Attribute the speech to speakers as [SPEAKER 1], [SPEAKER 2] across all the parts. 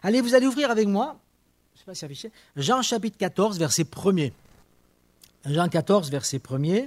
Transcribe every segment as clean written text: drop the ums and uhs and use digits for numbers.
[SPEAKER 1] Allez, vous allez ouvrir avec moi, je ne sais pas si affiché, Jean chapitre 14, verset 1er. Jean 14, verset 1er.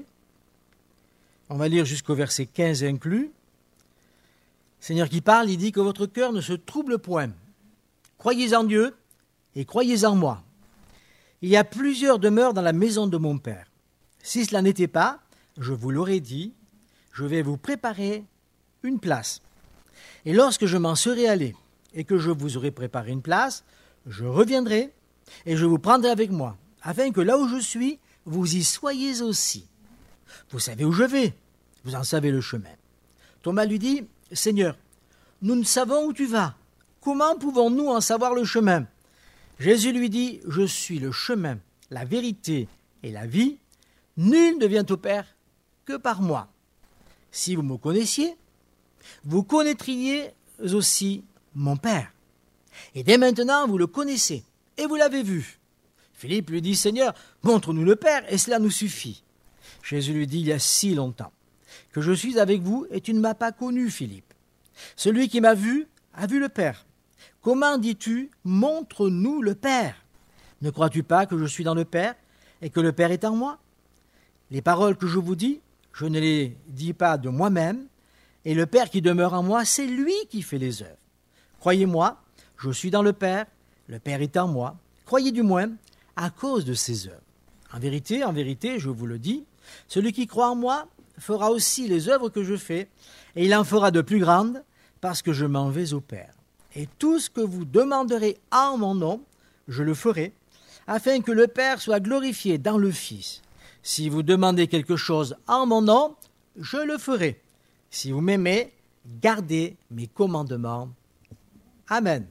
[SPEAKER 1] On va lire jusqu'au verset 15 inclus. Seigneur qui parle, il dit que votre cœur ne se trouble point. Croyez en Dieu et croyez en moi. Il y a plusieurs demeures dans la maison de mon Père. Si cela n'était pas, je vous l'aurais dit, je vais vous préparer une place. Et lorsque je m'en serai allé et que je vous aurai préparé une place, je reviendrai et je vous prendrai avec moi, afin que là où je suis, vous y soyez aussi. Vous savez où je vais, vous en savez le chemin. Thomas lui dit, Seigneur, nous ne savons où tu vas. Comment pouvons-nous en savoir le chemin? Jésus lui dit, je suis le chemin, la vérité et la vie. Nul ne vient au Père que par moi. Si vous me connaissiez, vous connaîtriez aussi mon Père. Et dès maintenant, vous le connaissez et vous l'avez vu. Philippe lui dit, Seigneur, montre-nous le Père et cela nous suffit. Jésus lui dit, il y a si longtemps que je suis avec vous et tu ne m'as pas connu, Philippe. Celui qui m'a vu a vu le Père. Comment dis-tu, montre-nous le Père? Ne crois-tu pas que je suis dans le Père et que le Père est en moi? Les paroles que je vous dis, je ne les dis pas de moi-même, et le Père qui demeure en moi, c'est lui qui fait les œuvres. Croyez-moi, je suis dans le Père est en moi. Croyez du moins à cause de ses œuvres. En vérité, je vous le dis, celui qui croit en moi fera aussi les œuvres que je fais, et il en fera de plus grandes, parce que je m'en vais au Père. Et tout ce que vous demanderez en mon nom, je le ferai, afin que le Père soit glorifié dans le Fils. Si vous demandez quelque chose en mon nom, je le ferai. Si vous m'aimez, gardez mes commandements. Amen.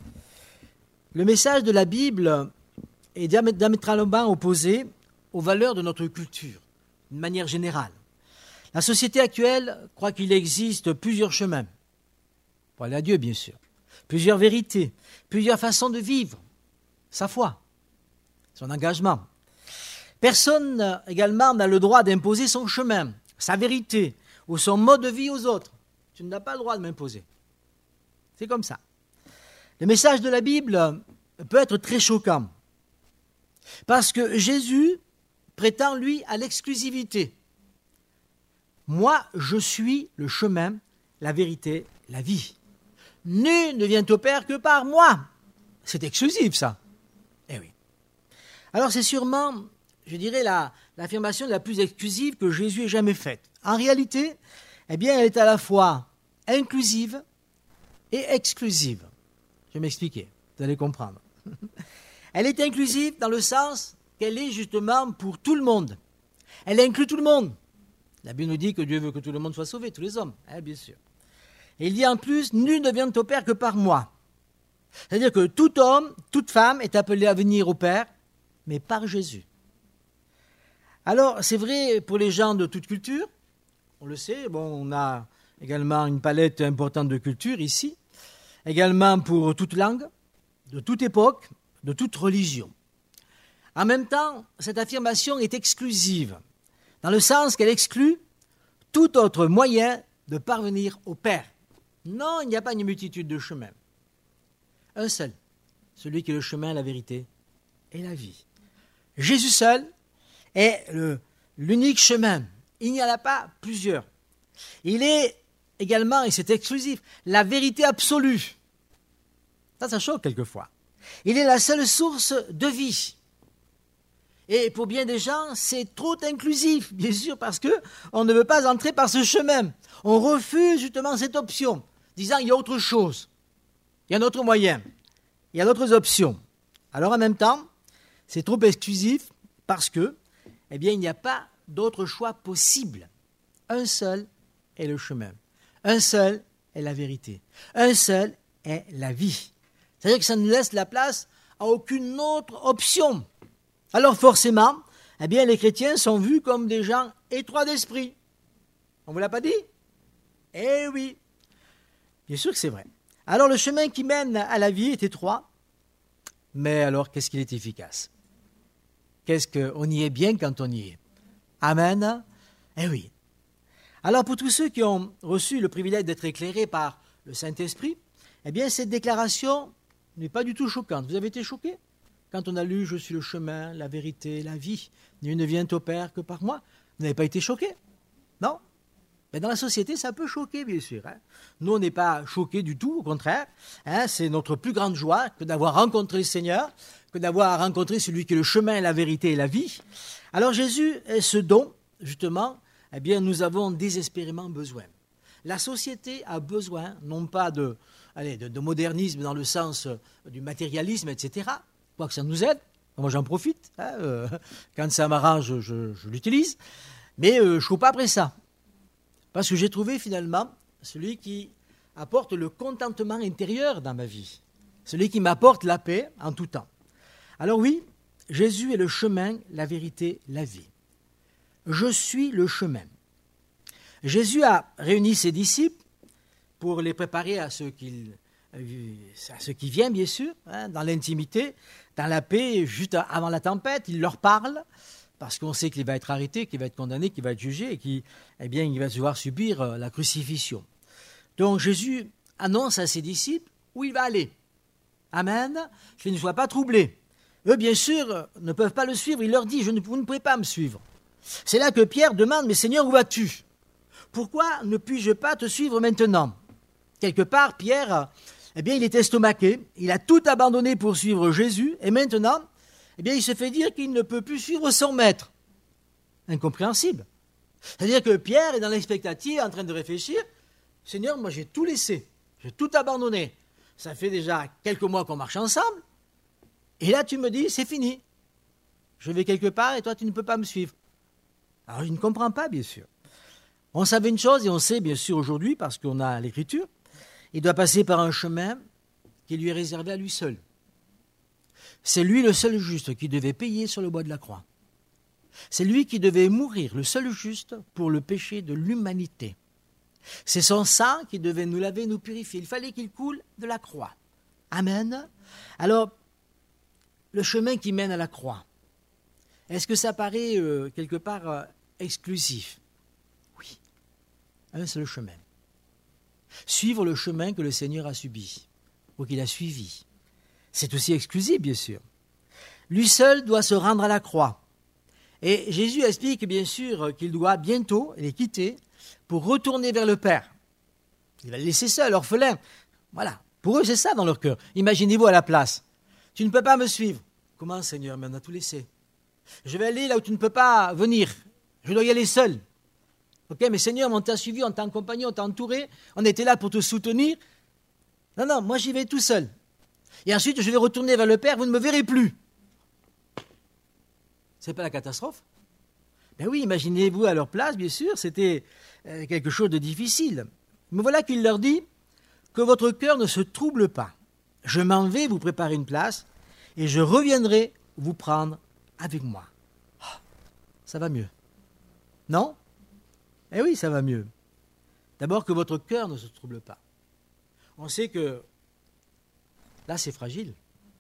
[SPEAKER 1] Le message de la Bible est diamétralement opposé aux valeurs de notre culture, d'une manière générale. La société actuelle croit qu'il existe plusieurs chemins, pour aller à Dieu bien sûr, plusieurs vérités, plusieurs façons de vivre sa foi, son engagement. Personne également n'a le droit d'imposer son chemin, sa vérité ou son mode de vie aux autres. Tu n'as pas le droit de m'imposer. C'est comme ça. Le message de la Bible peut être très choquant parce que Jésus prétend, lui, à l'exclusivité. Moi, je suis le chemin, la vérité, la vie. Nul ne vient au Père que par moi. C'est exclusif, ça. Eh oui. Alors, c'est sûrement, je dirais, l'affirmation la plus exclusive que Jésus ait jamais faite. En réalité, eh bien, elle est à la fois inclusive et exclusive. Je vais m'expliquer, vous allez comprendre. Elle est inclusive dans le sens qu'elle est justement pour tout le monde. Elle inclut tout le monde. La Bible nous dit que Dieu veut que tout le monde soit sauvé, tous les hommes, bien sûr. Et il dit en plus, nul ne vient au Père que par moi. C'est-à-dire que tout homme, toute femme est appelé à venir au Père, mais par Jésus. Alors, c'est vrai pour les gens de toute culture, on le sait, on a également une palette importante de culture ici, également pour toute langue, de toute époque, de toute religion. En même temps, cette affirmation est exclusive, dans le sens qu'elle exclut tout autre moyen de parvenir au Père. Non, il n'y a pas une multitude de chemins. Un seul, celui qui est le chemin, la vérité et la vie. Jésus seul est l'unique chemin. Il n'y en a pas plusieurs. Il est également, et c'est exclusif, la vérité absolue. Ça choque quelquefois. Il est la seule source de vie. Et pour bien des gens, c'est trop inclusif, bien sûr, parce qu'on ne veut pas entrer par ce chemin. On refuse justement cette option, disant il y a autre chose, il y a un autre moyen, il y a d'autres options. Alors en même temps, c'est trop exclusif parce que, eh bien, il n'y a pas d'autre choix possible. Un seul est le chemin. Un seul est la vérité. Un seul est la vie. C'est-à-dire que ça ne laisse la place à aucune autre option. Alors forcément, eh bien, les chrétiens sont vus comme des gens étroits d'esprit. On ne vous l'a pas dit? Eh oui, bien sûr que c'est vrai. Alors le chemin qui mène à la vie est étroit, mais alors qu'est-ce qu'il est efficace? Qu'est-ce qu'on y est bien quand on y est? Amen? Eh oui. Alors pour tous ceux qui ont reçu le privilège d'être éclairés par le Saint-Esprit, eh bien cette déclaration n'est pas du tout choquante. Vous avez été choqué quand on a lu « Je suis le chemin, la vérité, la vie. Nul ne vient au Père que par moi ». Vous n'avez pas été choqué? Non? Mais dans la société, ça peut choquer, bien sûr. Nous, on n'est pas choqués du tout, au contraire. C'est notre plus grande joie que d'avoir rencontré le Seigneur, que d'avoir rencontré celui qui est le chemin, la vérité et la vie. Alors Jésus est ce dont, justement, eh bien, nous avons désespérément besoin. La société a besoin, non pas de modernisme dans le sens du matérialisme, etc., quoique ça nous aide. Moi, j'en profite. Quand ça m'arrange, je l'utilise. Mais je ne cours pas après ça. Parce que j'ai trouvé finalement celui qui apporte le contentement intérieur dans ma vie. Celui qui m'apporte la paix en tout temps. Alors oui, Jésus est le chemin, la vérité, la vie. Je suis le chemin. Jésus a réuni ses disciples pour les préparer à ce qui vient, bien sûr, dans l'intimité, dans la paix, juste avant la tempête. Il leur parle, parce qu'on sait qu'il va être arrêté, qu'il va être condamné, qu'il va être jugé et qu'il va devoir subir la crucifixion. Donc Jésus annonce à ses disciples où il va aller. Amen. Qu'ils ne soient pas troublés. Eux, bien sûr, ne peuvent pas le suivre. Il leur dit, vous ne pouvez pas me suivre. C'est là que Pierre demande, mais Seigneur, où vas-tu? Pourquoi ne puis-je pas te suivre maintenant? Quelque part, Pierre, il est estomaqué. Il a tout abandonné pour suivre Jésus. Et maintenant, il se fait dire qu'il ne peut plus suivre son maître. Incompréhensible. C'est-à-dire que Pierre est dans l'expectative, en train de réfléchir. Seigneur, moi j'ai tout laissé. J'ai tout abandonné. Ça fait déjà quelques mois qu'on marche ensemble. Et là, tu me dis, c'est fini. Je vais quelque part et toi, tu ne peux pas me suivre. Alors, il ne comprend pas, bien sûr. On savait une chose et on sait, bien sûr, aujourd'hui, parce qu'on a l'Écriture, il doit passer par un chemin qui lui est réservé à lui seul. C'est lui le seul juste qui devait payer sur le bois de la croix. C'est lui qui devait mourir, le seul juste, pour le péché de l'humanité. C'est son sang qui devait nous laver, nous purifier. Il fallait qu'il coule de la croix. Amen. Alors, le chemin qui mène à la croix, est-ce que ça paraît quelque part exclusif? Oui. Un seul chemin. Suivre le chemin que le Seigneur a subi, ou qu'il a suivi. C'est aussi exclusif, bien sûr. Lui seul doit se rendre à la croix. Et Jésus explique, bien sûr, qu'il doit bientôt les quitter pour retourner vers le Père. Il va les laisser seuls, orphelins. Voilà. Pour eux, c'est ça dans leur cœur. Imaginez-vous à la place. Tu ne peux pas me suivre. Comment, Seigneur? Mais on a tout laissé. Je vais aller là où tu ne peux pas venir. Je dois y aller seul. Ok, mais Seigneur, on t'a suivi, on t'a accompagné, on t'a entouré. On était là pour te soutenir. Non, moi j'y vais tout seul. Et ensuite, je vais retourner vers le Père, vous ne me verrez plus. C'est pas la catastrophe? Ben oui, imaginez-vous à leur place, bien sûr, c'était quelque chose de difficile. Mais voilà qu'il leur dit que votre cœur ne se trouble pas. Je m'en vais vous préparer une place et je reviendrai vous prendre avec moi. Oh, ça va mieux. Non? Eh oui, ça va mieux. D'abord que votre cœur ne se trouble pas. On sait que là, c'est fragile.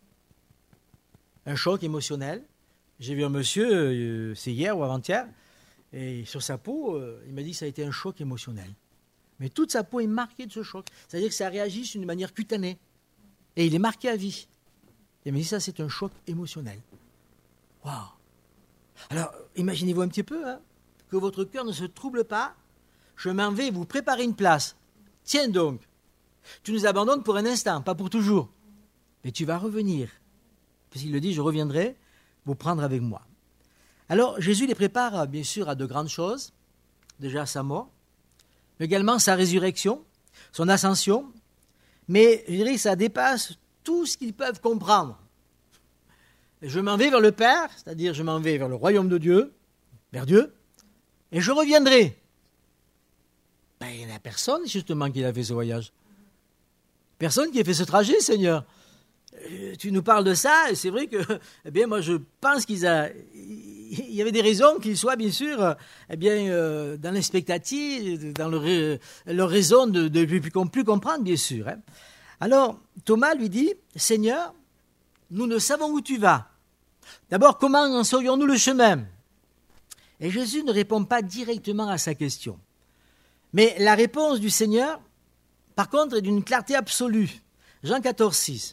[SPEAKER 1] Un choc émotionnel. J'ai vu un monsieur, c'est hier ou avant-hier, et sur sa peau, il m'a dit que ça a été un choc émotionnel. Mais toute sa peau est marquée de ce choc. C'est-à-dire que ça réagit d'une manière cutanée. Et il est marqué à vie. Il m'a dit ça, c'est un choc émotionnel. Waouh! Alors, imaginez-vous un petit peu, que votre cœur ne se trouble pas. Je m'en vais vous préparer une place. Tiens donc, tu nous abandonnes pour un instant, pas pour toujours. Mais tu vas revenir. Parce qu'il le dit, je reviendrai vous prendre avec moi. Alors, Jésus les prépare, bien sûr, à de grandes choses. Déjà sa mort, mais également sa résurrection, son ascension. Mais je dirais que ça dépasse tout ce qu'ils peuvent comprendre. Je m'en vais vers le Père, c'est-à-dire je m'en vais vers le royaume de Dieu, vers Dieu, et je reviendrai. Ben, il n'y a personne, justement, qui a fait ce voyage. Personne qui a fait ce trajet, Seigneur. Tu nous parles de ça, et c'est vrai que, moi, je pense il y avait des raisons qu'ils soient, bien sûr, dans l'expectative, dans leur raison de plus comprendre, bien sûr. Alors, Thomas lui dit, Seigneur, nous ne savons où tu vas. D'abord, comment en saurions-nous le chemin? Et Jésus ne répond pas directement à sa question. Mais la réponse du Seigneur, par contre, est d'une clarté absolue. Jean 14, 6.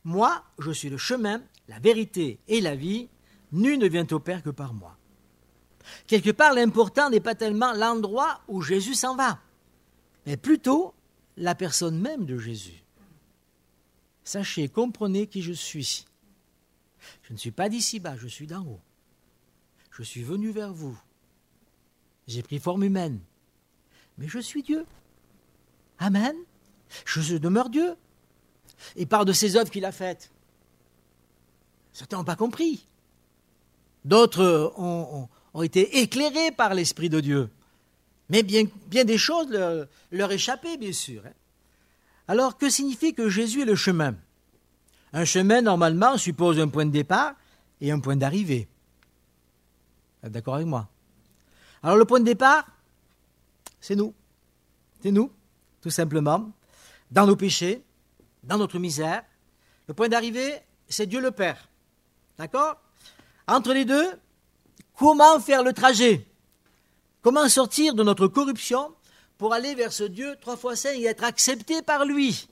[SPEAKER 1] Moi, je suis le chemin, la vérité et la vie. Nul ne vient au Père que par moi. Quelque part, l'important n'est pas tellement l'endroit où Jésus s'en va, mais plutôt la personne même de Jésus. Sachez, comprenez qui je suis. Je ne suis pas d'ici-bas, je suis d'en haut. Je suis venu vers vous. J'ai pris forme humaine, mais je suis Dieu. Amen. Je demeure Dieu. Il parle de ses œuvres qu'il a faites. Certains n'ont pas compris. D'autres ont été éclairés par l'Esprit de Dieu. Mais bien des choses leur échappaient, bien sûr. Alors, que signifie que Jésus est le chemin? Un chemin, normalement, suppose un point de départ et un point d'arrivée. Vous êtes d'accord avec moi? Alors, le point de départ, c'est nous. C'est nous, tout simplement, dans nos péchés, dans notre misère. Le point d'arrivée, c'est Dieu le Père. D'accord? Entre les deux, comment faire le trajet? Comment sortir de notre corruption pour aller vers ce Dieu 3 fois saint et être accepté par lui?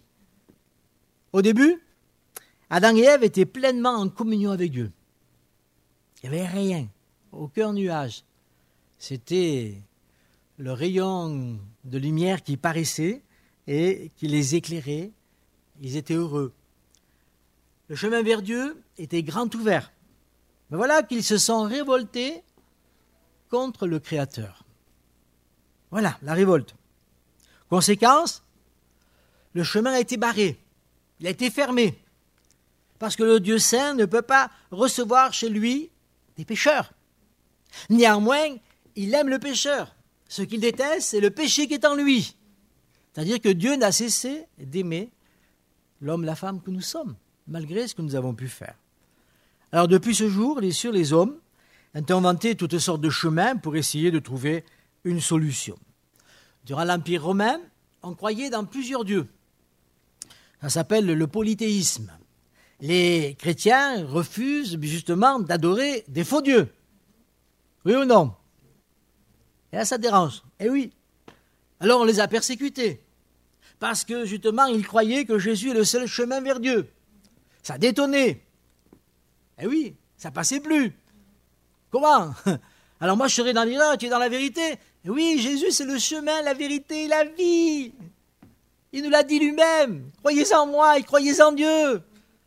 [SPEAKER 1] Au début, Adam et Ève étaient pleinement en communion avec Dieu. Il n'y avait rien, aucun nuage. C'était le rayon de lumière qui paraissait et qui les éclairait. Ils étaient heureux. Le chemin vers Dieu était grand ouvert. Mais voilà qu'ils se sont révoltés contre le Créateur. Voilà, la révolte. Conséquence, le chemin a été barré. Il a été fermé. Parce que le Dieu saint ne peut pas recevoir chez lui des pécheurs. Néanmoins, il aime le pécheur. Ce qu'il déteste, c'est le péché qui est en lui. C'est-à-dire que Dieu n'a cessé d'aimer l'homme, la femme que nous sommes, malgré ce que nous avons pu faire. Alors depuis ce jour, les hommes ont inventé toutes sortes de chemins pour essayer de trouver une solution. Durant l'Empire romain, on croyait dans plusieurs dieux. Ça s'appelle le polythéisme. Les chrétiens refusent justement d'adorer des faux dieux. Oui ou non? Et là, ça dérange. Eh oui. Alors on les a persécutés. Parce que justement, ils croyaient que Jésus est le seul chemin vers Dieu. Ça détonnait. Eh oui, ça passait plus. Comment? Alors moi, je serais dans l'erreur, tu es dans la vérité. Eh oui, Jésus, c'est le chemin, la vérité et la vie. Il nous l'a dit lui-même. Croyez en moi et croyez en Dieu.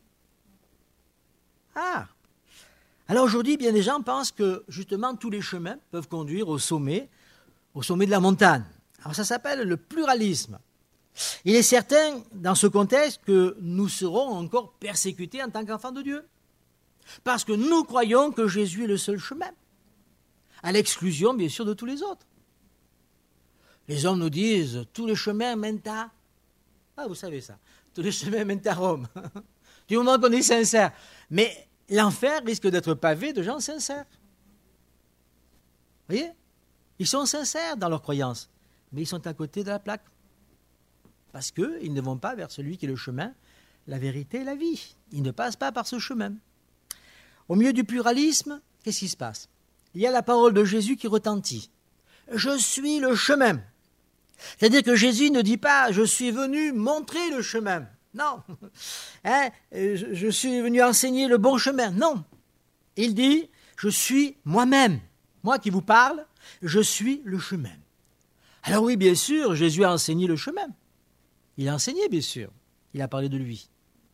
[SPEAKER 1] Ah. Alors aujourd'hui, bien des gens pensent que justement tous les chemins peuvent conduire au sommet de la montagne. Alors ça s'appelle le pluralisme. Il est certain, dans ce contexte, que nous serons encore persécutés en tant qu'enfants de Dieu. Parce que nous croyons que Jésus est le seul chemin, à l'exclusion, bien sûr, de tous les autres. Les hommes nous disent, tous les chemins mènent à... Ah, vous savez ça. Tous les chemins mènent à Rome. Du moment qu'on est sincère. Mais l'enfer risque d'être pavé de gens sincères. Vous voyez? Ils sont sincères dans leur croyance, mais ils sont à côté de la plaque. Parce qu'ils ne vont pas vers celui qui est le chemin, la vérité et la vie. Ils ne passent pas par ce chemin. Au milieu du pluralisme, qu'est-ce qui se passe? Il y a la parole de Jésus qui retentit. Je suis le chemin. C'est-à-dire que Jésus ne dit pas « je suis venu montrer le chemin ». Non. Je suis venu enseigner le bon chemin. Non. Il dit « je suis moi-même ». Moi qui vous parle, je suis le chemin. Alors oui, bien sûr, Jésus a enseigné le chemin. Il a enseigné, bien sûr. Il a parlé de lui.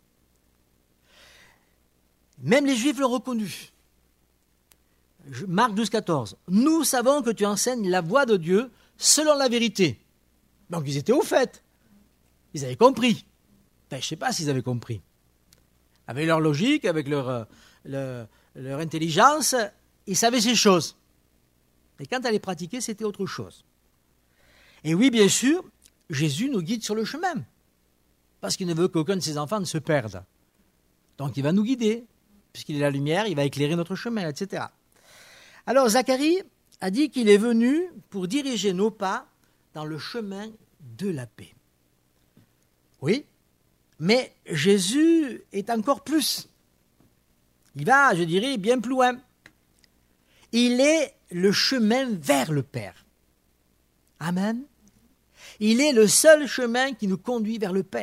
[SPEAKER 1] Même les Juifs l'ont reconnu. Marc 12, 14. Nous savons que tu enseignes la voie de Dieu selon la vérité. Donc ils étaient au fait. Ils avaient compris. Enfin, je ne sais pas s'ils avaient compris. Avec leur logique, avec leur intelligence, ils savaient ces choses. Mais quand à les pratiquer, c'était autre chose. Et oui, bien sûr, Jésus nous guide sur le chemin. Parce qu'il ne veut qu'aucun de ses enfants ne se perde. Donc il va nous guider. Puisqu'il est la lumière, il va éclairer notre chemin, etc. Alors Zacharie a dit qu'il est venu pour diriger nos pas dans le chemin de la paix. Oui, mais Jésus est encore plus. Il va, je dirais, bien plus loin. Il est le chemin vers le Père. Amen. Il est le seul chemin qui nous conduit vers le Père.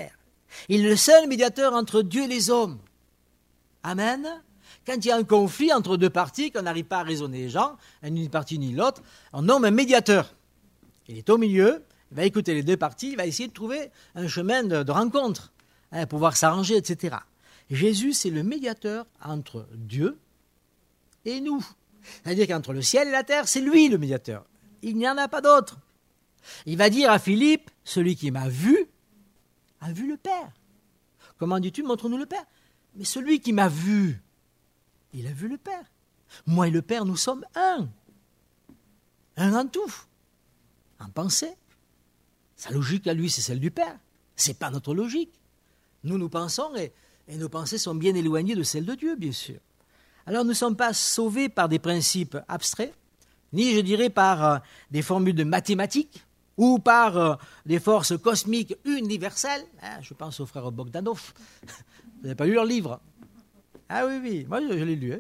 [SPEAKER 1] Il est le seul médiateur entre Dieu et les hommes. Amen. Quand il y a un conflit entre deux parties, qu'on n'arrive pas à raisonner les gens, ni une partie ni l'autre, on nomme un médiateur. Il est au milieu, il va écouter les deux parties, il va essayer de trouver un chemin de rencontre, pouvoir s'arranger, etc. Jésus, c'est le médiateur entre Dieu et nous. C'est-à-dire qu'entre le ciel et la terre, c'est lui le médiateur. Il n'y en a pas d'autre. Il va dire à Philippe, celui qui m'a vu, a vu le Père. Comment dis-tu, montre-nous le Père? Mais celui qui m'a vu, il a vu le Père. Moi et le Père, nous sommes un. Un en tout. En pensée. Sa logique à lui, c'est celle du Père. Ce n'est pas notre logique. Nous pensons et nos pensées sont bien éloignées de celles de Dieu, bien sûr. Alors nous ne sommes pas sauvés par des principes abstraits, ni, je dirais, par des formules de mathématiques, ou par des forces cosmiques universelles. Je pense aux frères Bogdanov. Vous n'avez pas lu leur livre? Ah oui, moi je l'ai lu.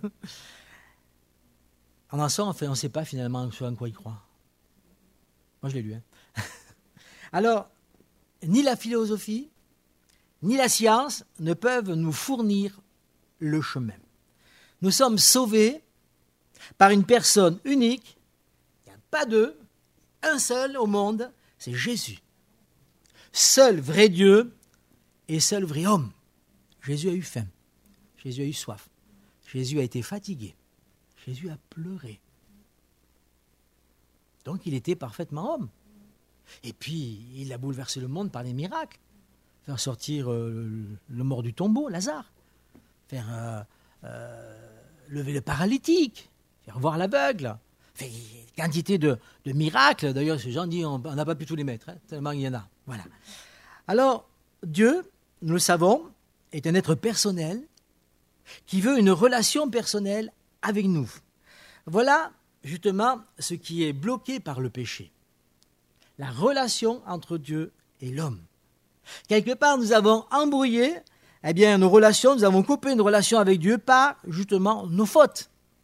[SPEAKER 1] En sort, on ne sait pas finalement ce en quoi ils croient. Moi je l'ai lu. Alors, ni la philosophie, ni la science ne peuvent nous fournir le chemin. Nous sommes sauvés par une personne unique, il n'y a pas deux, un seul au monde, c'est Jésus. Seul vrai Dieu et seul vrai homme. Jésus a eu faim, Jésus a eu soif, Jésus a été fatigué, Jésus a pleuré. Donc il était parfaitement homme. Et puis il a bouleversé le monde par les miracles. Faire sortir le mort du tombeau, Lazare. Faire lever le paralytique, faire voir l'aveugle. Fait quantité de miracles. D'ailleurs, ces gens disent on n'a pas pu tous les mettre, tellement il y en a. Voilà. Alors, Dieu, nous le savons, est un être personnel qui veut une relation personnelle avec nous. Voilà justement ce qui est bloqué par le péché. La relation entre Dieu et l'homme. Quelque part, nous avons embrouillé nos relations, nous avons coupé une relation avec Dieu par justement nos fautes.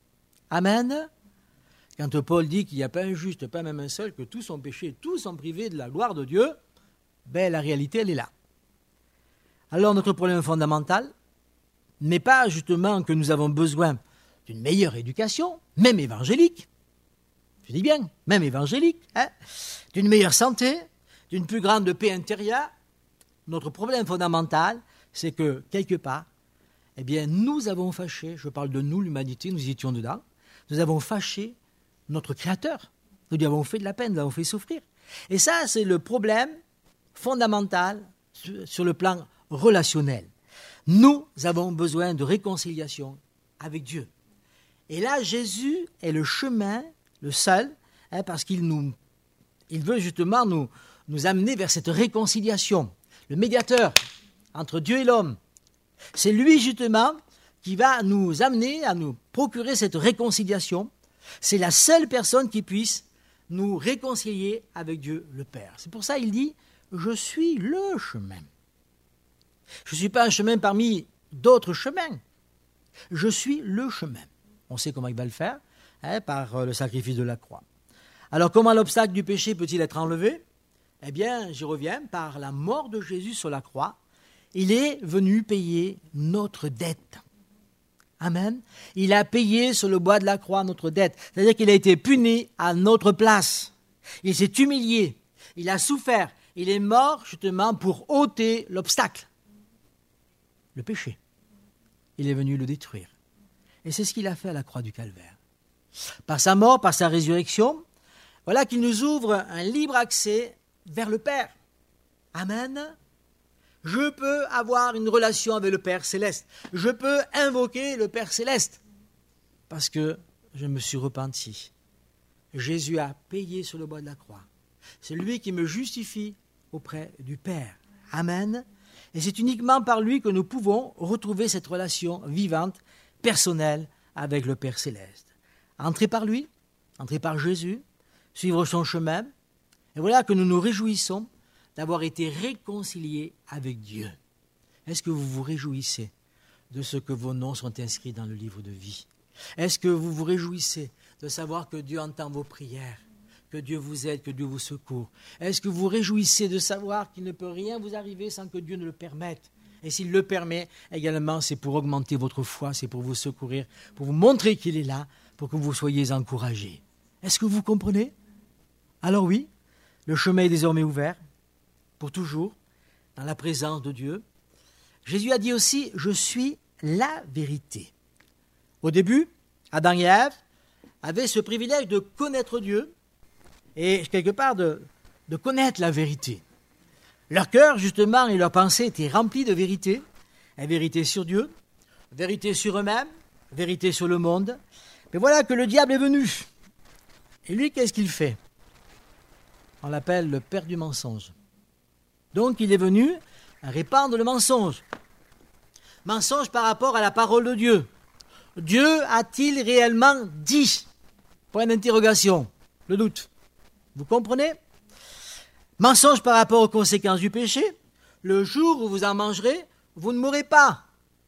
[SPEAKER 1] Amen. Quand Paul dit qu'il n'y a pas un juste, pas même un seul, que tous ont péché, tous sont privés de la gloire de Dieu, la réalité, elle est là. Alors notre problème fondamental n'est pas justement que nous avons besoin d'une meilleure éducation, même évangélique, je dis bien, même évangélique, d'une meilleure santé, d'une plus grande paix intérieure. Notre problème fondamental, c'est que, quelque part, nous avons fâché, je parle de nous, l'humanité, nous y étions dedans, nous avons fâché notre Créateur. Nous lui avons fait de la peine, nous l'avons fait souffrir. Et ça, c'est le problème fondamental sur le plan relationnel. Nous avons besoin de réconciliation avec Dieu. Et là, Jésus est le chemin, le seul, parce qu'il veut justement nous amener vers cette réconciliation. Le médiateur entre Dieu et l'homme. C'est lui justement qui va nous amener à nous procurer cette réconciliation. C'est la seule personne qui puisse nous réconcilier avec Dieu le Père. C'est pour ça qu'il dit « Je suis le chemin ». Je ne suis pas un chemin parmi d'autres chemins. Je suis le chemin. On sait comment il va le faire, par le sacrifice de la croix. Alors comment l'obstacle du péché peut-il être enlevé? J'y reviens, par la mort de Jésus sur la croix, il est venu payer notre dette. Amen. Il a payé sur le bois de la croix notre dette. C'est-à-dire qu'il a été puni à notre place. Il s'est humilié. Il a souffert. Il est mort justement pour ôter l'obstacle. Le péché. Il est venu le détruire. Et c'est ce qu'il a fait à la croix du Calvaire. Par sa mort, par sa résurrection, voilà qu'il nous ouvre un libre accès vers le Père. Amen. Je peux avoir une relation avec le Père céleste. Je peux invoquer le Père céleste. Parce que je me suis repenti. Jésus a payé sur le bois de la croix. C'est lui qui me justifie auprès du Père. Amen. Et c'est uniquement par lui que nous pouvons retrouver cette relation vivante, personnelle, avec le Père céleste. Entrez par lui, entrez par Jésus, suivre son chemin. Et voilà que nous nous réjouissons d'avoir été réconciliés avec Dieu. Est-ce que vous vous réjouissez de ce que vos noms sont inscrits dans le livre de vie? Est-ce que vous vous réjouissez de savoir que Dieu entend vos prières, que Dieu vous aide, que Dieu vous secourt? Est-ce que vous vous réjouissez de savoir qu'il ne peut rien vous arriver sans que Dieu ne le permette? Et s'il le permet, également, c'est pour augmenter votre foi, c'est pour vous secourir, pour vous montrer qu'il est là, pour que vous soyez encouragés. Est-ce que vous comprenez? Alors oui, le chemin est désormais ouvert, pour toujours, dans la présence de Dieu. Jésus a dit aussi, je suis la vérité. Au début, Adam et Ève avaient ce privilège de connaître Dieu et quelque part de connaître la vérité. Leur cœur, justement, et leurs pensées étaient remplis de vérité. La vérité sur Dieu, vérité sur eux-mêmes, vérité sur le monde. Mais voilà que le diable est venu. Et lui, qu'est-ce qu'il fait? On l'appelle le père du mensonge. Donc, il est venu répandre le mensonge. Mensonge par rapport à la parole de Dieu. Dieu a-t-il réellement dit? Point d'interrogation, le doute. Vous comprenez? Mensonge par rapport aux conséquences du péché. Le jour où vous en mangerez, vous ne mourrez pas.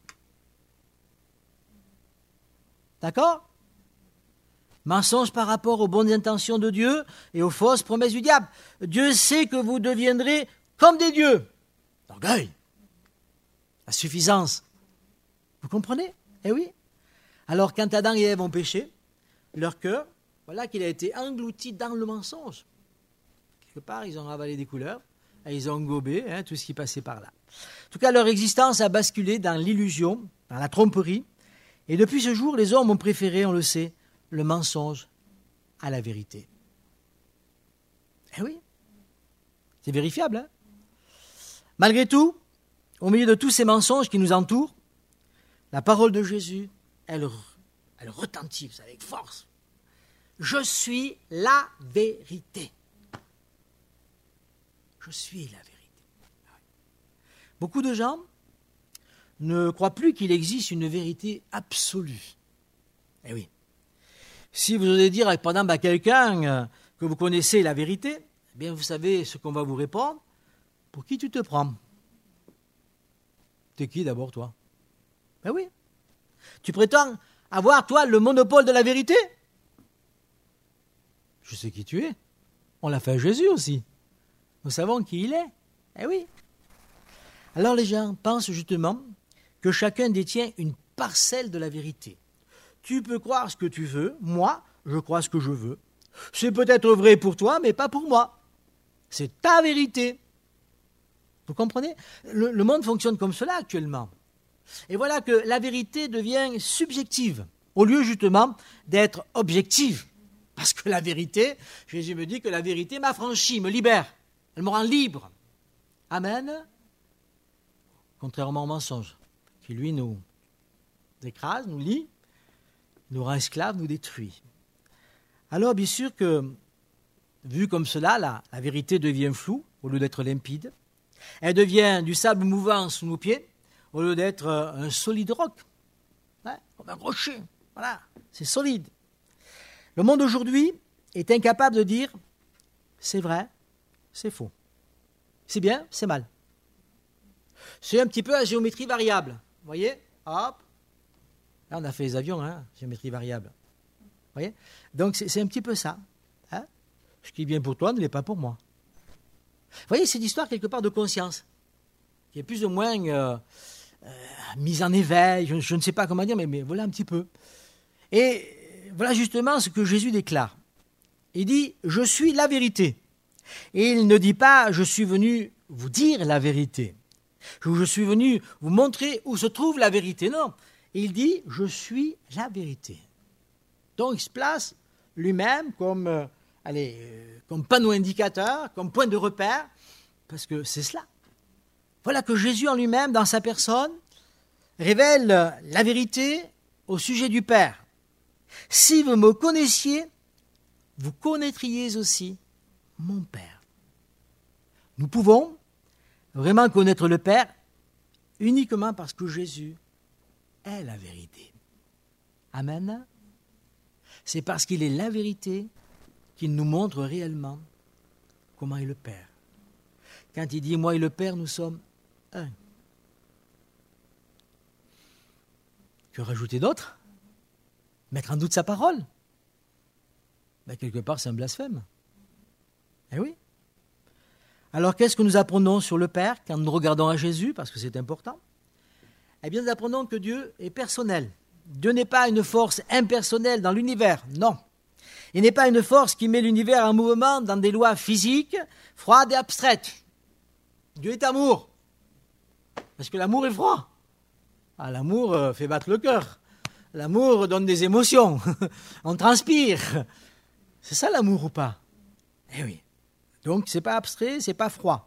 [SPEAKER 1] D'accord? Mensonge par rapport aux bonnes intentions de Dieu et aux fausses promesses du diable. Dieu sait que vous deviendrez comme des dieux. L'orgueil. La suffisance. Vous comprenez? Eh oui. Alors quand Adam et Ève ont péché, leur cœur, voilà qu'il a été englouti dans le mensonge. Quelque part, ils ont ravalé des couleurs, et ils ont gobé tout ce qui passait par là. En tout cas, leur existence a basculé dans l'illusion, dans la tromperie, et depuis ce jour, les hommes ont préféré, on le sait, le mensonge à la vérité. Eh oui, c'est vérifiable. Hein? Malgré tout, au milieu de tous ces mensonges qui nous entourent, la parole de Jésus, elle retentit avec force. Je suis la vérité. Je suis la vérité. Beaucoup de gens ne croient plus qu'il existe une vérité absolue. Eh oui. Si vous osez dire, par exemple, à quelqu'un que vous connaissez la vérité, eh bien vous savez ce qu'on va vous répondre. Pour qui tu te prends? T'es qui d'abord, toi? Ben oui. Tu prétends avoir, toi, le monopole de la vérité? Je sais qui tu es. On l'a fait à Jésus aussi. Nous savons qui il est. Eh oui. Alors les gens pensent justement que chacun détient une parcelle de la vérité. Tu peux croire ce que tu veux, moi, je crois ce que je veux. C'est peut-être vrai pour toi, mais pas pour moi. C'est ta vérité. Vous comprenez? Le monde fonctionne comme cela actuellement. Et voilà que la vérité devient subjective, au lieu justement d'être objective. Parce que la vérité, Jésus me dit que la vérité m'affranchit, me libère. Elle me rend libre. Amen. Contrairement au mensonge, qui lui nous écrase, nous lie, nous rend esclaves, nous détruit. Alors bien sûr que, vu comme cela, la vérité devient floue, au lieu d'être limpide. Elle devient du sable mouvant sous nos pieds, au lieu d'être un solide roc, comme un rocher. Voilà, c'est solide. Le monde aujourd'hui est incapable de dire c'est vrai, c'est faux. C'est bien, c'est mal. C'est un petit peu la géométrie variable. Vous voyez? Hop. Là, on a fait les avions, géométrie variable. Vous voyez? Donc, c'est un petit peu ça. Hein? Ce qui est bien pour toi ne l'est pas pour moi. Vous voyez, c'est l'histoire quelque part de conscience, qui est plus ou moins mise en éveil, je ne sais pas comment dire, mais voilà un petit peu. Et voilà justement ce que Jésus déclare. Il dit « Je suis la vérité ». Et il ne dit pas « Je suis venu vous dire la vérité ». Je suis venu vous montrer où se trouve la vérité. Non, il dit « Je suis la vérité ». Donc il se place lui-même comme panneau indicateur, comme point de repère, parce que c'est cela. Voilà que Jésus en lui-même, dans sa personne, révèle la vérité au sujet du Père. Si vous me connaissiez, vous connaîtriez aussi mon Père. Nous pouvons vraiment connaître le Père uniquement parce que Jésus est la vérité. Amen. C'est parce qu'il est la vérité qu'il nous montre réellement comment est le Père. Quand il dit « Moi et le Père, nous sommes un ». Que rajouter d'autre? Mettre en doute sa parole? Ben, quelque part, c'est un blasphème. Eh oui. Alors, qu'est-ce que nous apprenons sur le Père quand nous regardons à Jésus, parce que c'est important? Eh bien, nous apprenons que Dieu est personnel. Dieu n'est pas une force impersonnelle dans l'univers, non. Il n'est pas une force qui met l'univers en mouvement dans des lois physiques, froides et abstraites. Dieu est amour. Parce que l'amour est froid. Ah, l'amour fait battre le cœur. L'amour donne des émotions. On transpire. C'est ça l'amour ou pas? Eh oui. Donc, c'est pas abstrait, c'est pas froid.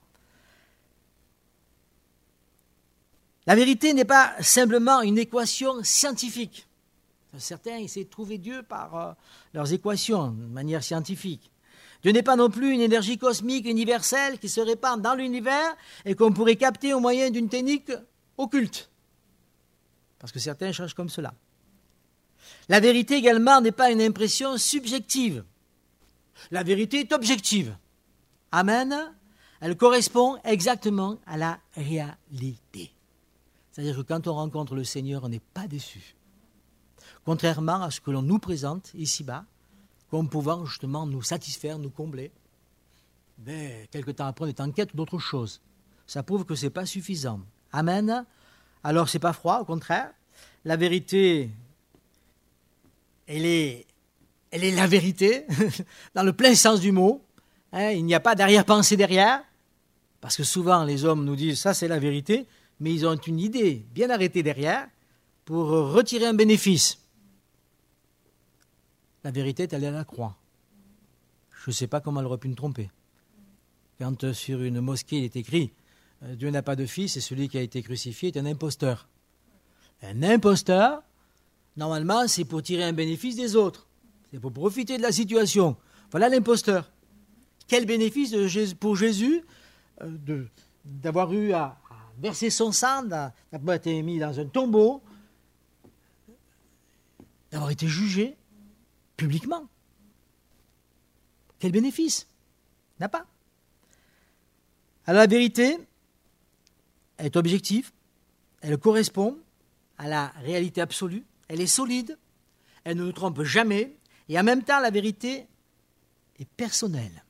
[SPEAKER 1] La vérité n'est pas simplement une équation scientifique. Certains essaient de trouver Dieu par leurs équations, de manière scientifique. Dieu n'est pas non plus une énergie cosmique universelle qui se répand dans l'univers et qu'on pourrait capter au moyen d'une technique occulte. Parce que certains cherchent comme cela. La vérité également n'est pas une impression subjective. La vérité est objective. Amen. Elle correspond exactement à la réalité. C'est-à-dire que quand on rencontre le Seigneur, on n'est pas déçu. Contrairement à ce que l'on nous présente ici-bas, comme pouvant justement nous satisfaire, nous combler. Mais quelque temps après, on est en quête d'autre chose. Ça prouve que ce n'est pas suffisant. Amen. Alors, ce n'est pas froid, au contraire. La vérité, elle est la vérité, dans le plein sens du mot. Il n'y a pas d'arrière-pensée derrière. Parce que souvent, les hommes nous disent, ça c'est la vérité, mais ils ont une idée bien arrêtée derrière pour retirer un bénéfice. La vérité est allée à la croix. Je ne sais pas comment elle aurait pu me tromper. Quand sur une mosquée il est écrit « Dieu n'a pas de fils et celui qui a été crucifié est un imposteur ». Un imposteur, normalement, c'est pour tirer un bénéfice des autres. C'est pour profiter de la situation. Voilà l'imposteur. Quel bénéfice pour Jésus d'avoir eu à verser son sang, d'avoir été mis dans un tombeau, d'avoir été jugé publiquement. Quel bénéfice? N'a pas. Alors la vérité est objective, elle correspond à la réalité absolue, elle est solide, elle ne nous trompe jamais, et en même temps la vérité est personnelle.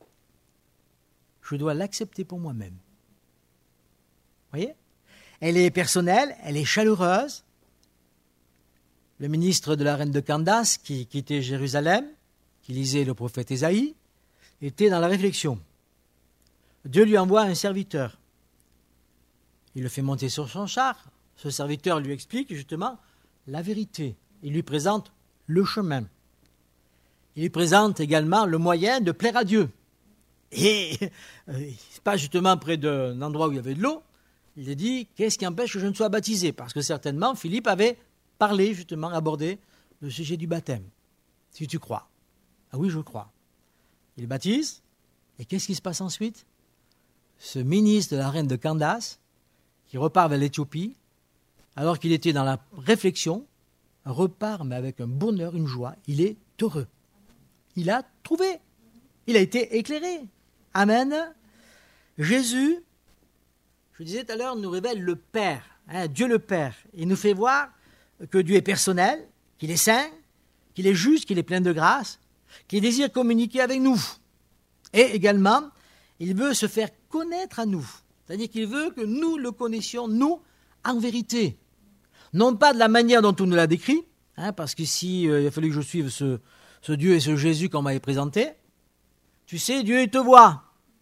[SPEAKER 1] Je dois l'accepter pour moi-même. Vous voyez? Elle est personnelle, elle est chaleureuse. Le ministre de la reine de Candace, qui quittait Jérusalem, qui lisait le prophète Ésaïe, était dans la réflexion. Dieu lui envoie un serviteur. Il le fait monter sur son char. Ce serviteur lui explique justement la vérité. Il lui présente le chemin. Il lui présente également le moyen de plaire à Dieu. Et pas justement près d'un endroit où il y avait de l'eau. Il a dit, qu'est-ce qui empêche que je ne sois baptisé? Parce que certainement, Philippe avait parlé, justement, abordé le sujet du baptême. Si tu crois. Ah oui, je crois. Il baptise. Et qu'est-ce qui se passe ensuite? Ce ministre de la reine de Candace, qui repart vers l'Éthiopie, alors qu'il était dans la réflexion, repart, mais avec un bonheur, une joie. Il est heureux. Il a trouvé. Il a été éclairé. Amen. Jésus, je disais tout à l'heure, nous révèle le Père, Dieu le Père. Il nous fait voir que Dieu est personnel, qu'il est saint, qu'il est juste, qu'il est plein de grâce, qu'il désire communiquer avec nous. Et également, il veut se faire connaître à nous. C'est-à-dire qu'il veut que nous le connaissions, nous, en vérité. Non pas de la manière dont on nous l'a décrit, parce qu'ici, il a fallu que je suive ce Dieu et ce Jésus qu'on m'avait présenté. Tu sais, Dieu, il te voit.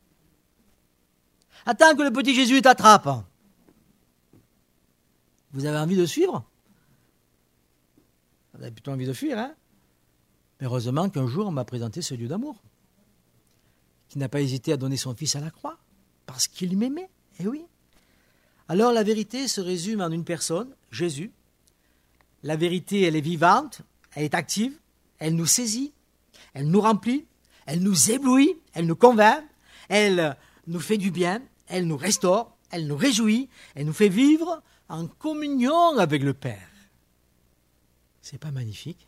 [SPEAKER 1] Attends que le petit Jésus t'attrape. Vous avez envie de suivre? Vous avez plutôt envie de fuir, hein? Mais heureusement qu'un jour, on m'a présenté ce Dieu d'amour, qui n'a pas hésité à donner son Fils à la croix, parce qu'il m'aimait. Eh oui. Alors la vérité se résume en une personne, Jésus. La vérité, elle est vivante, elle est active, elle nous saisit, elle nous remplit, elle nous éblouit, elle nous convainc, elle nous fait du bien, elle nous restaure, elle nous réjouit, elle nous fait vivre en communion avec le Père. C'est pas magnifique?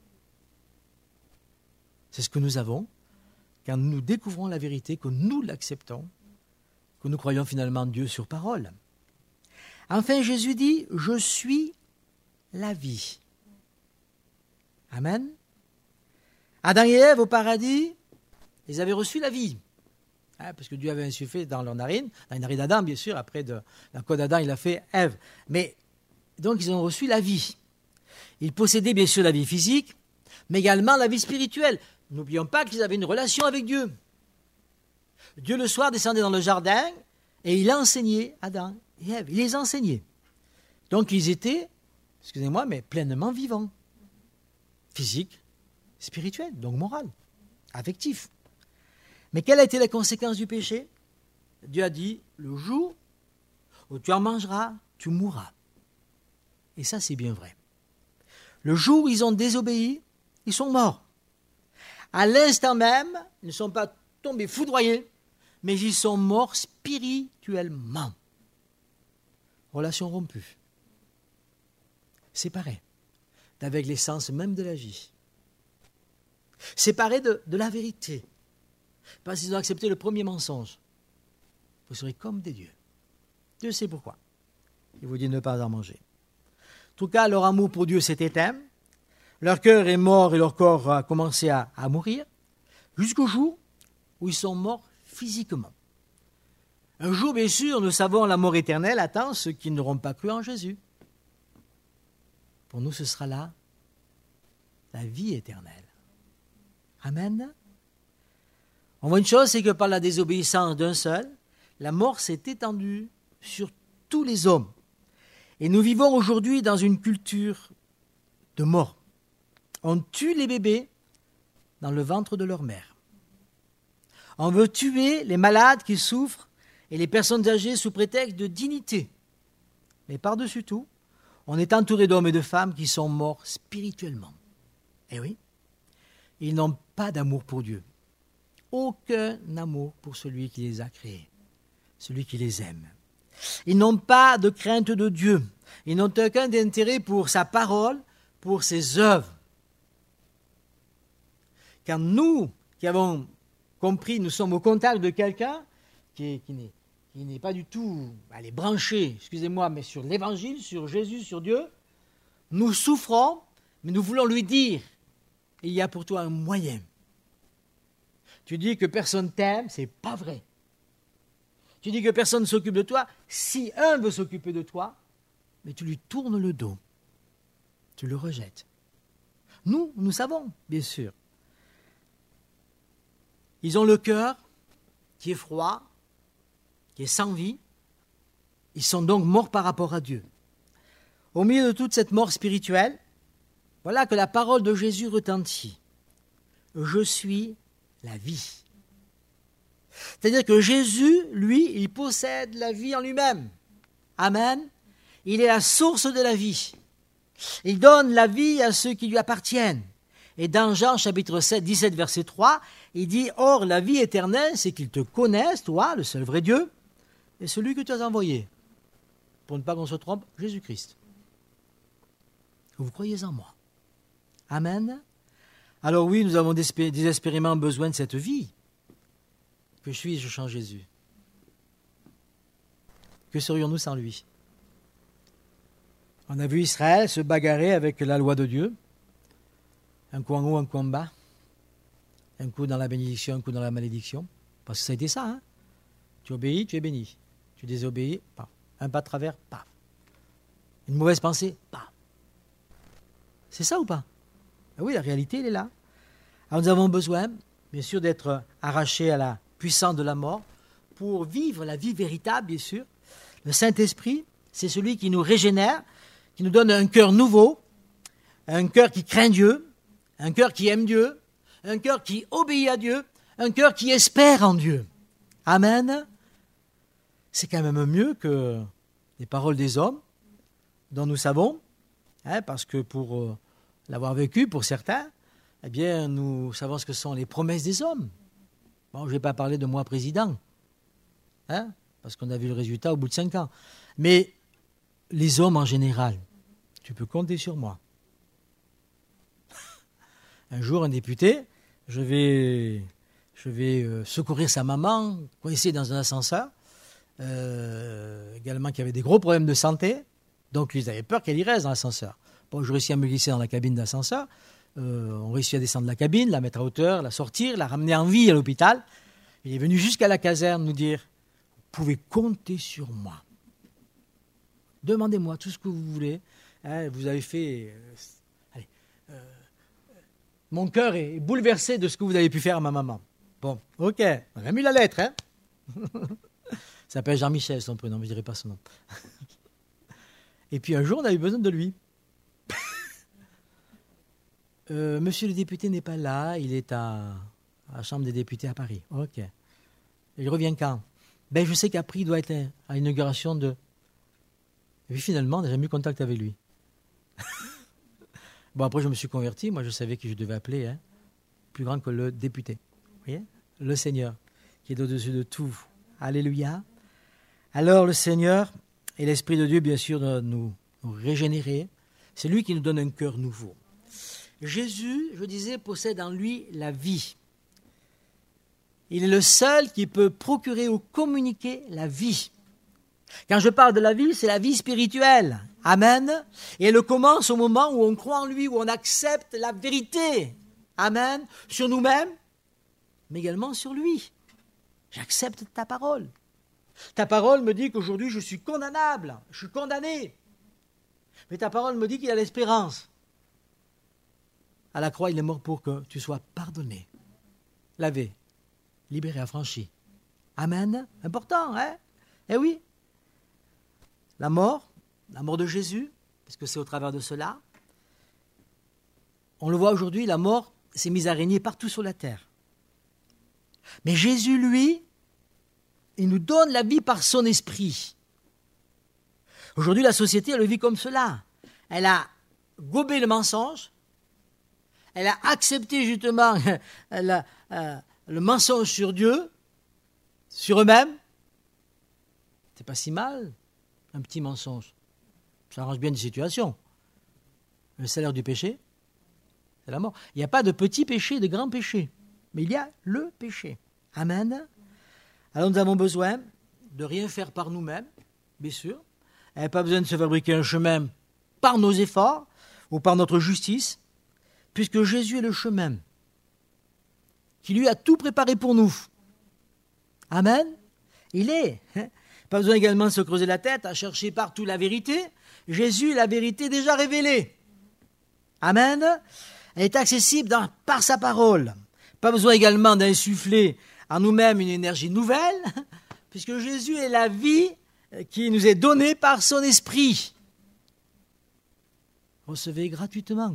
[SPEAKER 1] C'est ce que nous avons quand nous découvrons la vérité, que nous l'acceptons, que nous croyons finalement Dieu sur parole. Enfin, Jésus dit, je suis la vie. Amen. Adam et Ève au paradis, ils avaient reçu la vie. Parce que Dieu avait insufflé dans les narines d'Adam, bien sûr, après de la côte d'Adam, il a fait Ève. Mais donc, ils ont reçu la vie. Ils possédaient bien sûr la vie physique, mais également la vie spirituelle. N'oublions pas qu'ils avaient une relation avec Dieu. Dieu, le soir, descendait dans le jardin et il enseignait Adam et Ève. Il les enseignait. Donc, ils étaient, excusez-moi, mais pleinement vivants. Physique, spirituel, donc moral, affectif. Mais quelle a été la conséquence du péché? Dieu a dit, le jour où tu en mangeras, tu mourras. Et ça, c'est bien vrai. Le jour où ils ont désobéi, ils sont morts. À l'instant même, ils ne sont pas tombés foudroyés, mais ils sont morts spirituellement. Relation rompue. Séparés d'avec l'essence même de la vie. Séparés de la vérité. Parce qu'ils ont accepté le premier mensonge. Vous serez comme des dieux. Dieu sait pourquoi. Il vous dit de ne pas en manger. En tout cas, leur amour pour Dieu s'est éteint. Leur cœur est mort et leur corps a commencé à mourir. Jusqu'au jour où ils sont morts physiquement. Un jour, bien sûr, nous savons, la mort éternelle attend ceux qui n'auront pas cru en Jésus. Pour nous, ce sera là la vie éternelle. Amen. On voit une chose, c'est que par la désobéissance d'un seul, la mort s'est étendue sur tous les hommes. Et nous vivons aujourd'hui dans une culture de mort. On tue les bébés dans le ventre de leur mère. On veut tuer les malades qui souffrent et les personnes âgées sous prétexte de dignité. Mais par-dessus tout, on est entouré d'hommes et de femmes qui sont morts spirituellement. Eh oui, ils n'ont pas d'amour pour Dieu. Aucun amour pour celui qui les a créés, celui qui les aime. Ils n'ont pas de crainte de Dieu. Ils n'ont aucun intérêt pour sa parole, pour ses œuvres. Quand nous, qui avons compris, nous sommes au contact de quelqu'un qui n'est pas du tout branché, excusez-moi, mais sur l'évangile, sur Jésus, sur Dieu, nous souffrons, mais nous voulons lui dire, il y a pour toi un moyen. Tu dis que personne t'aime, c'est pas vrai. Tu dis que personne ne s'occupe de toi, si un veut s'occuper de toi, mais tu lui tournes le dos. Tu le rejettes. Nous savons, bien sûr. Ils ont le cœur qui est froid, qui est sans vie. Ils sont donc morts par rapport à Dieu. Au milieu de toute cette mort spirituelle, voilà que la parole de Jésus retentit. Je suis la vie. C'est-à-dire que Jésus, lui, il possède la vie en lui-même. Amen. Il est la source de la vie. Il donne la vie à ceux qui lui appartiennent. Et dans Jean chapitre 7, 17, verset 3, il dit « Or, la vie éternelle, c'est qu'ils te connaissent, toi, le seul vrai Dieu, et celui que tu as envoyé. » Pour ne pas qu'on se trompe, Jésus-Christ. Vous croyez en moi. Amen. Alors oui, nous avons désespérément besoin de cette vie. Que suis-je sans Jésus? Que serions-nous sans lui? On a vu Israël se bagarrer avec la loi de Dieu. Un coup en haut, un coup en bas. Un coup dans la bénédiction, un coup dans la malédiction. Parce que ça a été ça. Hein? Tu obéis, tu es béni. Tu désobéis, paf. Un pas de travers, paf. Une mauvaise pensée, paf. C'est ça ou pas? Ah oui, la réalité, elle est là. Alors nous avons besoin, bien sûr, d'être arrachés à la puissance de la mort pour vivre la vie véritable, bien sûr. Le Saint-Esprit, c'est celui qui nous régénère, qui nous donne un cœur nouveau, un cœur qui craint Dieu, un cœur qui aime Dieu, un cœur qui obéit à Dieu, un cœur qui espère en Dieu. Amen. C'est quand même mieux que les paroles des hommes dont nous savons, parce que pour l'avoir vécu, pour certains, eh bien, nous savons ce que sont les promesses des hommes. Bon, je ne vais pas parler de moi président, parce qu'on a vu le résultat au bout de 5 ans. Mais les hommes en général, tu peux compter sur moi. Un jour, un député, je vais secourir sa maman, coincée dans un ascenseur, également qui avait des gros problèmes de santé, donc ils avaient peur qu'elle y reste dans l'ascenseur. Bon, je réussis à me glisser dans la cabine d'ascenseur, on réussit à descendre de la cabine, la mettre à hauteur, la sortir, la ramener en vie à l'hôpital. Il est venu jusqu'à la caserne nous dire, vous pouvez compter sur moi. Demandez-moi tout ce que vous voulez. Vous avez fait... mon cœur est bouleversé de ce que vous avez pu faire à ma maman. Bon, ok, on a mis la lettre. Hein. Il s'appelle Jean-Michel, son prénom, mais je ne dirai pas son nom. Et puis un jour, on a eu besoin de lui. Monsieur le député n'est pas là, il est à la Chambre des députés à Paris. Ok. Il revient quand? Ben, je sais qu'après, il doit être à l'inauguration de... Et puis finalement, on n'a jamais eu contact avec lui. Bon, après, je me suis converti. Moi, je savais que je devais appeler, hein, plus grand que le député. Vous voyez? Le Seigneur, qui est au-dessus de tout. Alléluia. Alors, le Seigneur et l'Esprit de Dieu, bien sûr, doit nous régénérer. C'est lui qui nous donne un cœur nouveau. Jésus, je disais, possède en lui la vie. Il est le seul qui peut procurer ou communiquer la vie. Quand je parle de la vie, c'est la vie spirituelle. Amen. Et elle commence au moment où on croit en lui, où on accepte la vérité. Amen. Sur nous-mêmes, mais également sur lui. J'accepte ta parole. Ta parole me dit qu'aujourd'hui je suis condamnable, je suis condamné. Mais ta parole me dit qu'il y a l'espérance. À la croix, il est mort pour que tu sois pardonné, lavé, libéré, affranchi. Amen. Important, hein? Eh oui. La mort de Jésus, parce que c'est au travers de cela. On le voit aujourd'hui, la mort s'est mise à régner partout sur la terre. Mais Jésus, lui, il nous donne la vie par son esprit. Aujourd'hui, la société, elle le vit comme cela. Elle a gobé le mensonge. Elle a accepté justement le mensonge sur Dieu, sur eux-mêmes. C'est pas si mal, un petit mensonge. Ça arrange bien une situation. Le salaire du péché, c'est la mort. Il n'y a pas de petit péché, de grand péché, mais il y a le péché. Amen. Alors nous avons besoin de rien faire par nous-mêmes, bien sûr. Il n'y a pas besoin de se fabriquer un chemin par nos efforts ou par notre justice, puisque Jésus est le chemin qui lui a tout préparé pour nous. Amen. Il est. Pas besoin également de se creuser la tête à chercher partout la vérité. Jésus est la vérité déjà révélée. Amen. Elle est accessible par sa parole. Pas besoin également d'insuffler en nous-mêmes une énergie nouvelle, puisque Jésus est la vie qui nous est donnée par son esprit. Recevez gratuitement.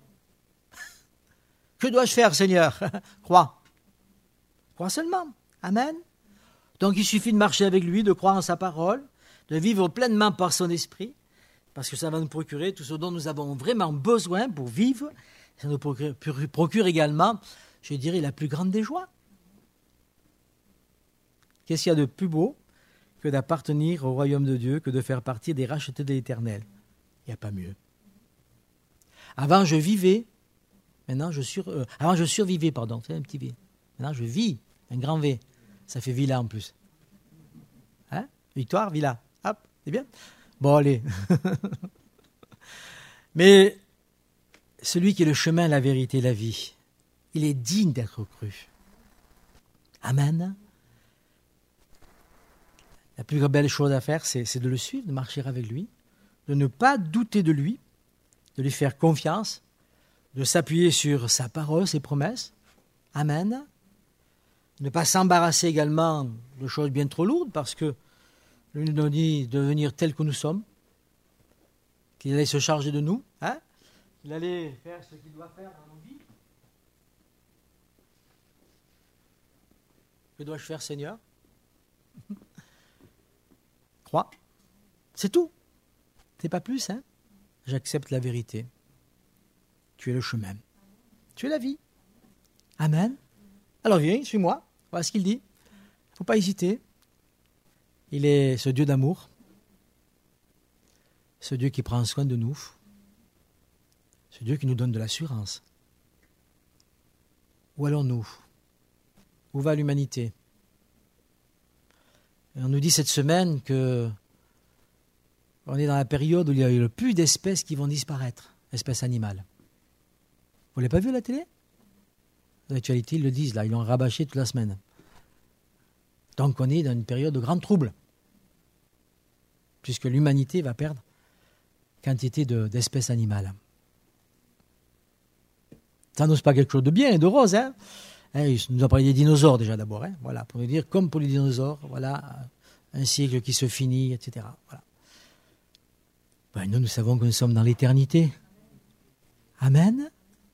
[SPEAKER 1] Que dois-je faire, Seigneur? Crois. Crois seulement. Amen. Donc il suffit de marcher avec lui, de croire en sa parole, de vivre pleinement par son esprit, parce que ça va nous procurer tout ce dont nous avons vraiment besoin pour vivre. Ça nous procure également, je dirais, la plus grande des joies. Qu'est-ce qu'il y a de plus beau que d'appartenir au royaume de Dieu, que de faire partie des rachetés de l'Éternel? Il n'y a pas mieux. Avant, je vivais. Maintenant, avant, je survivais, pardon. C'est un petit V. Maintenant, je vis. Un grand V. Ça fait villa en plus. Hein? Victoire, villa. Hop, c'est bien? Bon, allez. Mais celui qui est le chemin, la vérité, la vie, il est digne d'être cru. Amen. La plus belle chose à faire, c'est de le suivre, de marcher avec lui, de ne pas douter de lui, de lui faire confiance, de s'appuyer sur sa parole, ses promesses. Amen. Ne pas s'embarrasser également de choses bien trop lourdes, parce que lui nous dit de devenir tel que nous sommes, qu'il allait se charger de nous, hein, qu'il allait faire ce qu'il doit faire dans nos vies. Que dois-je faire, Seigneur? Crois. C'est tout. C'est pas plus, hein? J'accepte la vérité. Tu es le chemin. Tu es la vie. Amen. Alors viens, suis-moi. Voilà ce qu'il dit. Il ne faut pas hésiter. Il est ce Dieu d'amour. Ce Dieu qui prend soin de nous. Ce Dieu qui nous donne de l'assurance. Où allons-nous? Où va l'humanité? Et on nous dit cette semaine que on est dans la période où il y a le plus d'espèces qui vont disparaître, espèces animales. Vous ne l'avez pas vu à la télé? L'actualité, ils le disent, là, ils l'ont rabâché toute la semaine. Donc on est dans une période de grand trouble, puisque l'humanité va perdre quantité d'espèces animales. Ça n'ose pas quelque chose de bien et de rose. Hein. Il nous a parlé des dinosaures déjà d'abord. Hein. Voilà, pour nous dire, comme pour les dinosaures, voilà, un siècle qui se finit, etc. Voilà. Ben, nous savons que nous sommes dans l'éternité. Amen.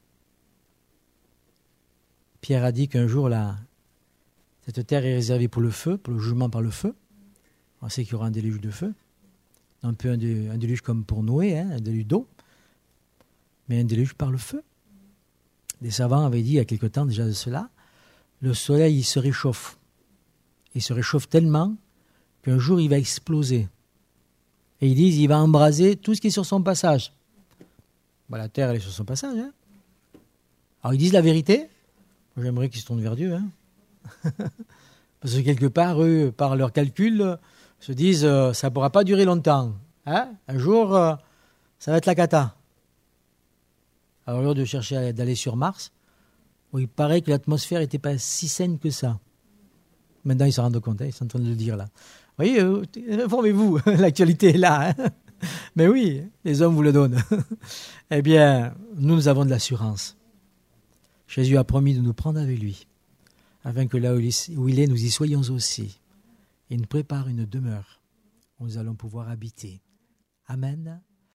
[SPEAKER 1] Pierre a dit qu'un jour, cette terre est réservée pour le feu, pour le jugement par le feu. On sait qu'il y aura un déluge de feu. Un peu un déluge comme pour Noé, hein, un déluge d'eau. Mais un déluge par le feu. Des savants avaient dit il y a quelque temps déjà de cela, le soleil il se réchauffe. Il se réchauffe tellement qu'un jour il va exploser. Et ils disent il va embraser tout ce qui est sur son passage. Ben, la terre elle est sur son passage. Hein. Alors ils disent la vérité. Moi, j'aimerais qu'ils se tournent vers Dieu. Hein. Parce que quelque part, eux, par leurs calculs, se disent ça ne pourra pas durer longtemps. Hein. Un jour, ça va être la cata. Alors, au lieu de chercher d'aller sur Mars, où il paraît que l'atmosphère n'était pas si saine que ça. Maintenant, ils se rendent compte, hein, ils sont en train de le dire là. Vous voyez, informez-vous, l'actualité est là. Hein. Mais oui, les hommes vous le donnent. Eh bien, nous avons de l'assurance. Jésus a promis de nous prendre avec lui, afin que là où il est, nous y soyons aussi. Il nous prépare une demeure où nous allons pouvoir habiter. Amen.